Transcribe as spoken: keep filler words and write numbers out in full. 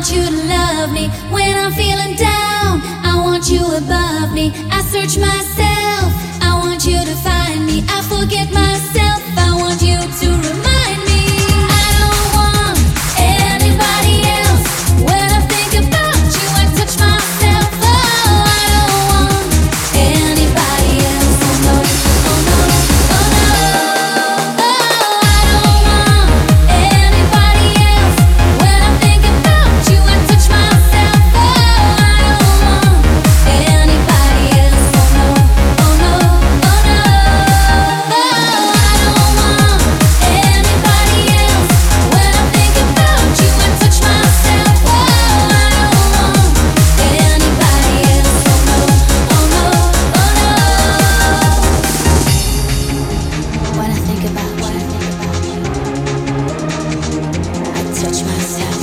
want you to love me when I'm feeling down. I want you above me. I search myself. I want you to find me. I forget myself. I want you to remind me. I don't want anybody else. When I think about you, I touch myself. Oh, I don't want anybody else. Oh no, oh no, oh no. Oh, I don't want anybody else. When I think about you, I touch myself. Oh, I don't want anybody else. Oh no, oh no, oh no. Oh, I don't want anybody else. When I think about you, I touch myself. Oh, I don't want anybody else. Oh no, oh no, oh no. When I think about you, I touch myself.